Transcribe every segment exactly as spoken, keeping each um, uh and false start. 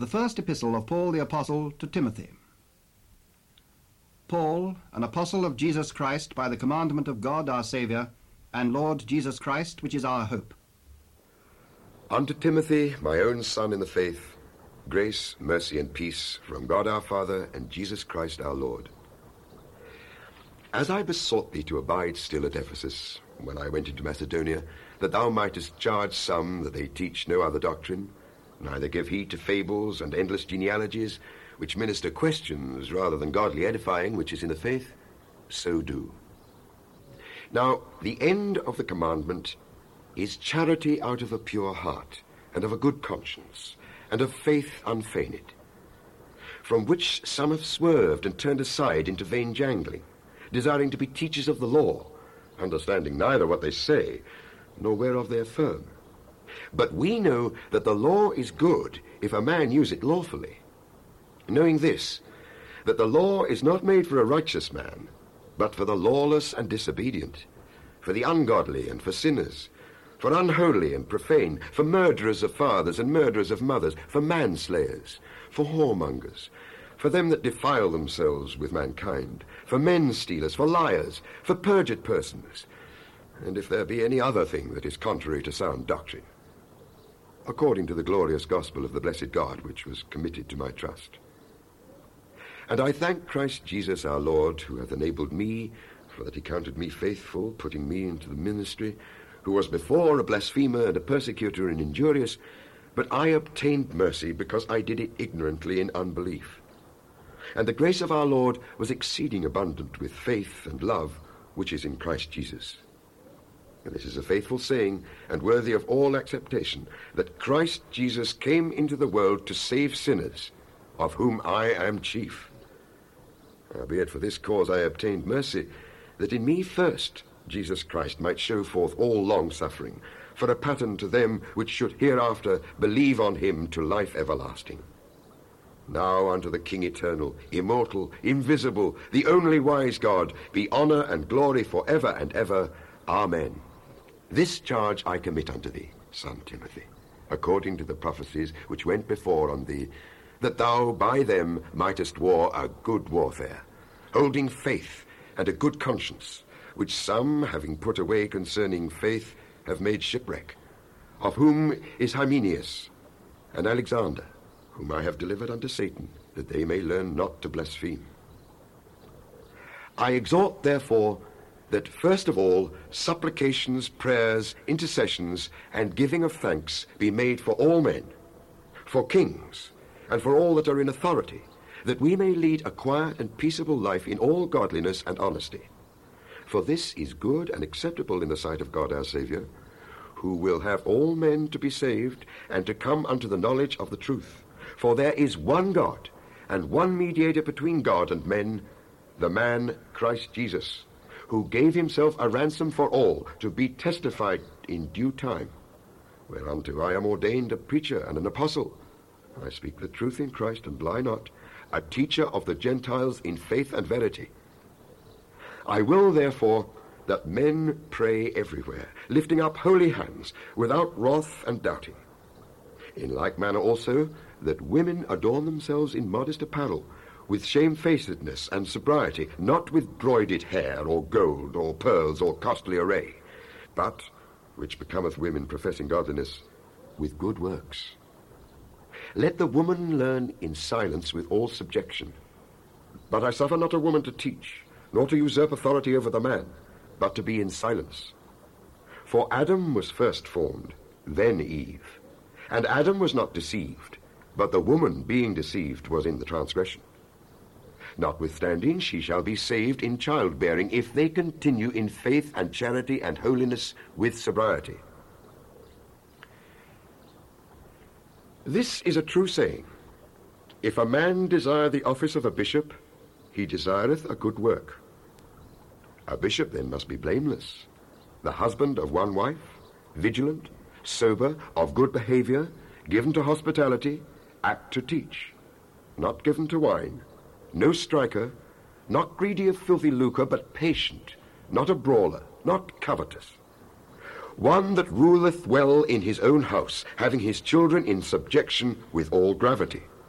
The first epistle of Paul the Apostle to Timothy. Paul, an apostle of Jesus Christ, by the commandment of God our Saviour, and Lord Jesus Christ, which is our hope. Unto Timothy, my own son in the faith, grace, mercy, and peace from God our Father and Jesus Christ our Lord. As I besought thee to abide still at Ephesus, when I went into Macedonia, that thou mightest charge some that they teach no other doctrine, neither give heed to fables and endless genealogies, which minister questions rather than godly edifying, which is in the faith, so do. Now, the end of the commandment is charity out of a pure heart, and of a good conscience, and of faith unfeigned, from which some have swerved and turned aside into vain jangling, desiring to be teachers of the law, understanding neither what they say, nor whereof they affirm. But we know that the law is good if a man use it lawfully, knowing this, that the law is not made for a righteous man, but for the lawless and disobedient, for the ungodly and for sinners, for unholy and profane, for murderers of fathers and murderers of mothers, for manslayers, for whoremongers, for them that defile themselves with mankind, for men stealers, for liars, for perjured persons, and if there be any other thing that is contrary to sound doctrine, according to the glorious gospel of the blessed God, which was committed to my trust. And I thank Christ Jesus our Lord, who hath enabled me, for that he counted me faithful, putting me into the ministry, who was before a blasphemer and a persecutor and injurious, but I obtained mercy, because I did it ignorantly in unbelief. And the grace of our Lord was exceeding abundant with faith and love, which is in Christ Jesus. And this is a faithful saying, and worthy of all acceptation, that Christ Jesus came into the world to save sinners, of whom I am chief. Howbeit for this cause I obtained mercy, that in me first Jesus Christ might show forth all long-suffering, for a pattern to them which should hereafter believe on him to life everlasting. Now unto the King eternal, immortal, invisible, the only wise God, be honour and glory for ever and ever. Amen. This charge I commit unto thee, son Timothy, according to the prophecies which went before on thee, that thou by them mightest war a good warfare, holding faith and a good conscience, which some, having put away concerning faith, have made shipwreck, of whom is Hymenaeus and Alexander, whom I have delivered unto Satan, that they may learn not to blaspheme. I exhort, therefore, that first of all supplications, prayers, intercessions, and giving of thanks be made for all men, for kings, and for all that are in authority, that we may lead a quiet and peaceable life in all godliness and honesty. For this is good and acceptable in the sight of God our Saviour, who will have all men to be saved and to come unto the knowledge of the truth. For there is one God, and one mediator between God and men, the man Christ Jesus, who gave himself a ransom for all, to be testified in due time, whereunto I am ordained a preacher and an apostle. I speak the truth in Christ, and lie not, a teacher of the Gentiles in faith and verity. I will, therefore, that men pray everywhere, lifting up holy hands, without wrath and doubting. In like manner also, that women adorn themselves in modest apparel, with shamefacedness and sobriety, not with broided hair, or gold, or pearls, or costly array, but, which becometh women professing godliness, with good works. Let the woman learn in silence with all subjection. But I suffer not a woman to teach, nor to usurp authority over the man, but to be in silence. For Adam was first formed, then Eve. And Adam was not deceived, but the woman, being deceived, was in the transgression. Notwithstanding, she shall be saved in childbearing, if they continue in faith and charity and holiness with sobriety. This is a true saying. If a man desire the office of a bishop, he desireth a good work. A bishop then must be blameless, the husband of one wife, vigilant, sober, of good behavior, given to hospitality, apt to teach, not given to wine, no striker, not greedy of filthy lucre, but patient, not a brawler, not covetous. One that ruleth well in his own house, having his children in subjection with all gravity.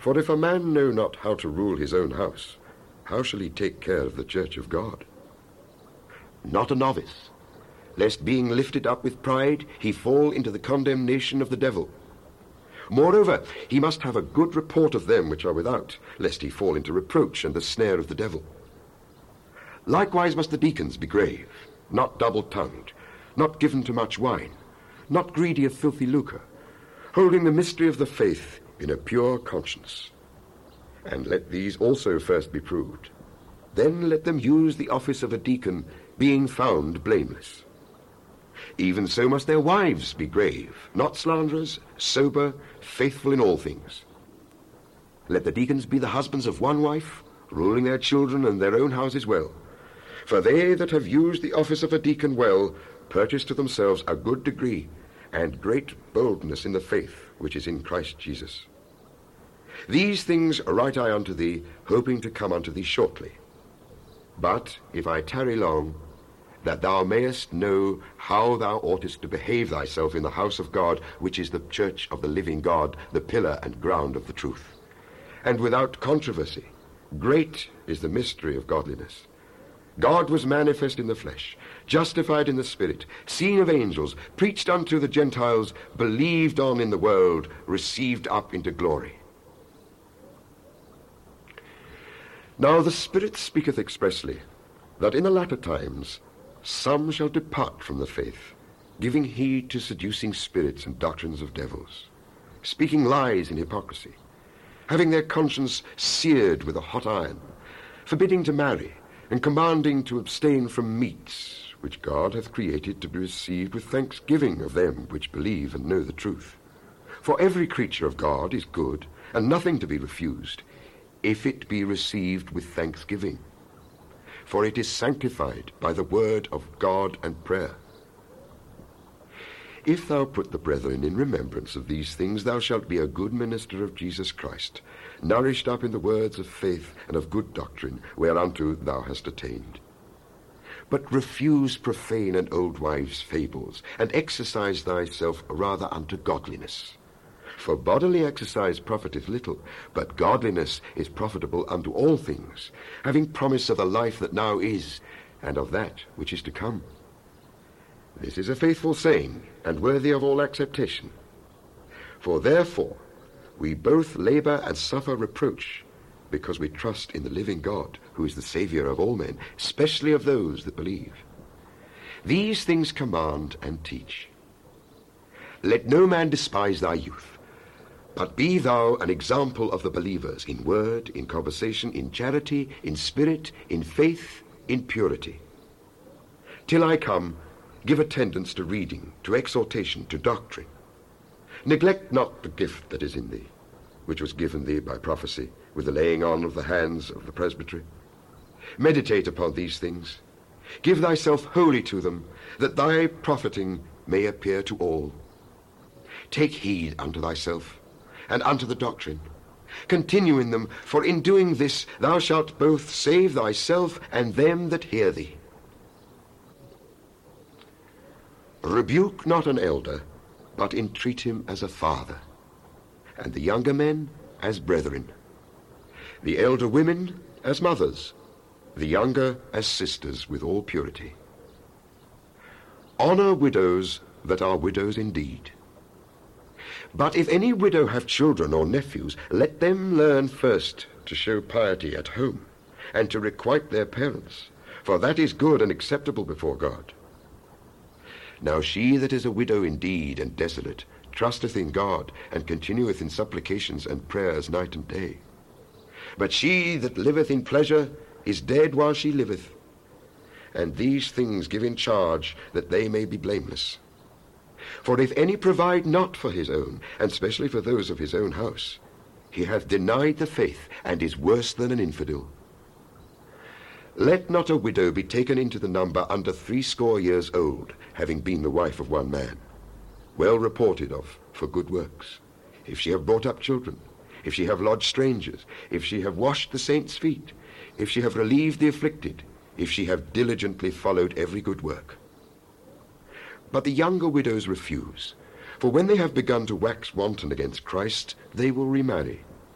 For if a man know not how to rule his own house, how shall he take care of the church of God? Not a novice, lest being lifted up with pride, he fall into the condemnation of the devil. Moreover, he must have a good report of them which are without, lest he fall into reproach and the snare of the devil. Likewise must the deacons be grave, not double-tongued, not given to much wine, not greedy of filthy lucre, holding the mystery of the faith in a pure conscience. And let these also first be proved. Then let them use the office of a deacon, being found blameless. Even so must their wives be grave, not slanderers, sober, faithful in all things. Let the deacons be the husbands of one wife, ruling their children and their own houses well. For they that have used the office of a deacon well purchase to themselves a good degree and great boldness in the faith which is in Christ Jesus. These things write I unto thee, hoping to come unto thee shortly. But if I tarry long, that thou mayest know how thou oughtest to behave thyself in the house of God, which is the church of the living God, the pillar and ground of the truth. And without controversy, great is the mystery of godliness. God was manifest in the flesh, justified in the spirit, seen of angels, preached unto the Gentiles, believed on in the world, received up into glory. Now the Spirit speaketh expressly, that in the latter times some shall depart from the faith, giving heed to seducing spirits and doctrines of devils, speaking lies in hypocrisy, having their conscience seared with a hot iron, forbidding to marry, and commanding to abstain from meats, which God hath created to be received with thanksgiving of them which believe and know the truth. For every creature of God is good, and nothing to be refused, if it be received with thanksgiving. For it is sanctified by the word of God and prayer. If thou put the brethren in remembrance of these things, thou shalt be a good minister of Jesus Christ, nourished up in the words of faith and of good doctrine, whereunto thou hast attained. But refuse profane and old wives' fables, and exercise thyself rather unto godliness. For bodily exercise profiteth little, but godliness is profitable unto all things, having promise of the life that now is, and of that which is to come. This is a faithful saying, and worthy of all acceptation. For therefore we both labor and suffer reproach, because we trust in the living God, who is the Saviour of all men, especially of those that believe. These things command and teach. Let no man despise thy youth, but be thou an example of the believers in word, in conversation, in charity, in spirit, in faith, in purity. Till I come, give attendance to reading, to exhortation, to doctrine. Neglect not the gift that is in thee, which was given thee by prophecy, with the laying on of the hands of the presbytery. Meditate upon these things. Give thyself wholly to them, that thy profiting may appear to all. Take heed unto thyself, and unto the doctrine. Continue in them, for in doing this thou shalt both save thyself and them that hear thee. Rebuke not an elder, but entreat him as a father, and the younger men as brethren, the elder women as mothers, the younger as sisters with all purity. Honor widows that are widows indeed. But if any widow have children or nephews, let them learn first to show piety at home, and to requite their parents, for that is good and acceptable before God. Now she that is a widow indeed and desolate trusteth in God, and continueth in supplications and prayers night and day. But she that liveth in pleasure is dead while she liveth. And these things give in charge, that they may be blameless. For if any provide not for his own, and specially for those of his own house, he hath denied the faith, and is worse than an infidel. Let not a widow be taken into the number under threescore years old, having been the wife of one man, well reported of for good works, if she have brought up children, if she have lodged strangers, if she have washed the saints' feet, if she have relieved the afflicted, if she have diligently followed every good work. But the younger widows refuse, for when they have begun to wax wanton against Christ, they will remarry.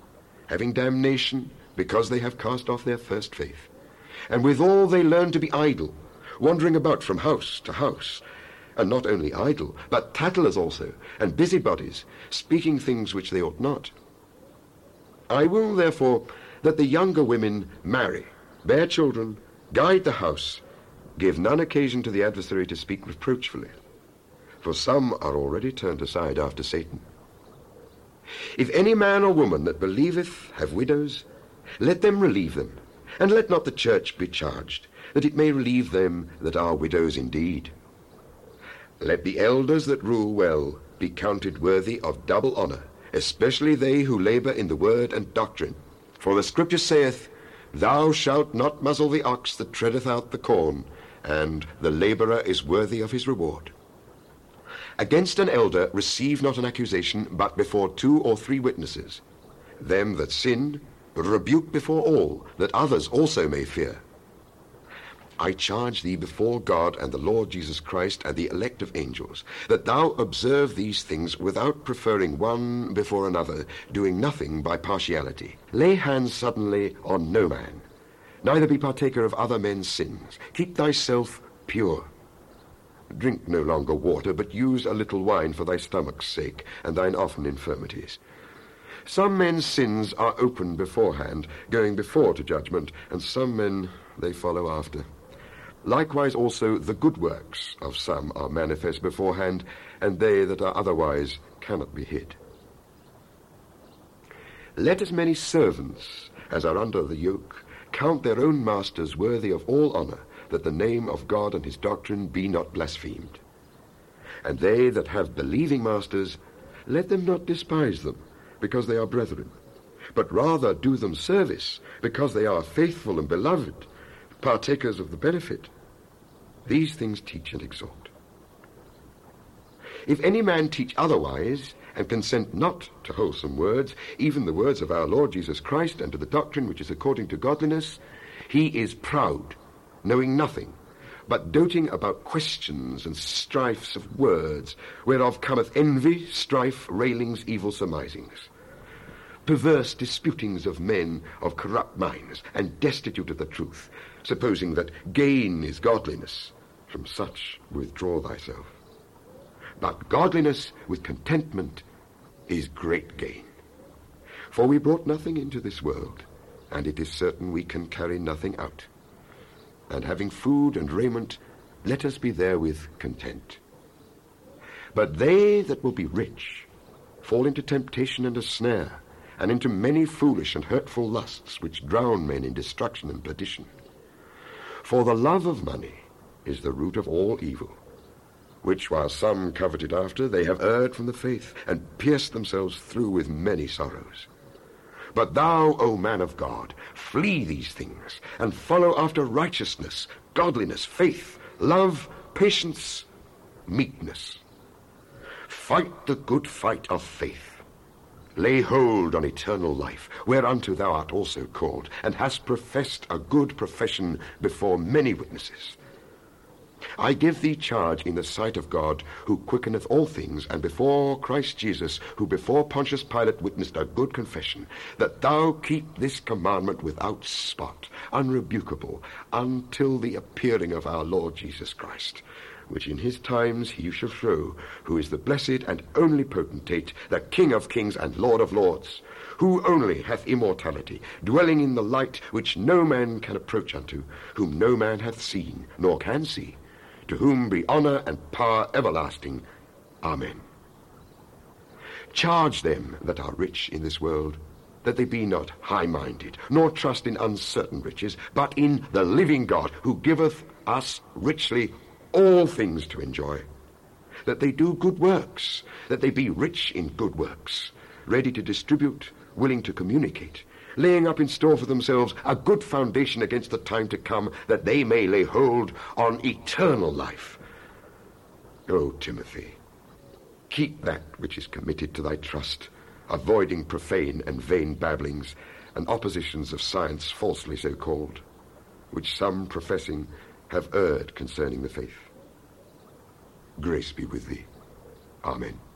having damnation, because they have cast off their first faith. And withal they learn to be idle, wandering about from house to house, and not only idle, but tattlers also, and busybodies, speaking things which they ought not. I will, therefore, that the younger women marry, bear children, guide the house, give none occasion to the adversary to speak reproachfully. For some are already turned aside after Satan. If any man or woman that believeth have widows, let them relieve them, and let not the church be charged, that it may relieve them that are widows indeed. Let the elders that rule well be counted worthy of double honour, especially they who labour in the word and doctrine. For the Scripture saith, Thou shalt not muzzle the ox that treadeth out the corn, and the labourer is worthy of his reward. Against an elder receive not an accusation, but before two or three witnesses. Them that sin rebuke before all, that others also may fear. I charge thee before God and the Lord Jesus Christ and the elect of angels, that thou observe these things without preferring one before another, doing nothing by partiality. Lay hands suddenly on no man, neither be partaker of other men's sins. Keep thyself pure. Drink no longer water, but use a little wine for thy stomach's sake, and thine often infirmities. Some men's sins are open beforehand, going before to judgment, and some men they follow after. Likewise also the good works of some are manifest beforehand, and they that are otherwise cannot be hid. Let as many servants as are under the yoke count their own masters worthy of all honour, that the name of God and his doctrine be not blasphemed. And they that have believing masters, let them not despise them, because they are brethren, but rather do them service, because they are faithful and beloved, partakers of the benefit. These things teach and exhort. If any man teach otherwise, and consent not to wholesome words, even the words of our Lord Jesus Christ, and to the doctrine which is according to godliness, he is proud, knowing nothing, but doting about questions and strifes of words, whereof cometh envy, strife, railings, evil surmisings, perverse disputings of men of corrupt minds, and destitute of the truth, supposing that gain is godliness. From such withdraw thyself. But godliness with contentment is great gain. For we brought nothing into this world, and it is certain we can carry nothing out. And having food and raiment, let us be therewith content. But they that will be rich fall into temptation and a snare, and into many foolish and hurtful lusts, which drown men in destruction and perdition. For the love of money is the root of all evil, which while some coveted after, they have erred from the faith, and pierced themselves through with many sorrows. But thou, O man of God, flee these things, and follow after righteousness, godliness, faith, love, patience, meekness. Fight the good fight of faith. Lay hold on eternal life, whereunto thou art also called, and hast professed a good profession before many witnesses. I give thee charge in the sight of God, who quickeneth all things, and before Christ Jesus, who before Pontius Pilate witnessed a good confession, that thou keep this commandment without spot, unrebukable, until the appearing of our Lord Jesus Christ, which in his times he shall show, who is the blessed and only potentate, the King of kings and Lord of lords, who only hath immortality, dwelling in the light which no man can approach unto, whom no man hath seen, nor can see, to whom be honour and power everlasting. Amen. Charge them that are rich in this world, that they be not high-minded, nor trust in uncertain riches, but in the living God, who giveth us richly all things to enjoy, that they do good works, that they be rich in good works, ready to distribute, willing to communicate, laying up in store for themselves a good foundation against the time to come, that they may lay hold on eternal life. O Timothy, keep that which is committed to thy trust, avoiding profane and vain babblings, and oppositions of science falsely so called, which some professing have erred concerning the faith. Grace be with thee. Amen.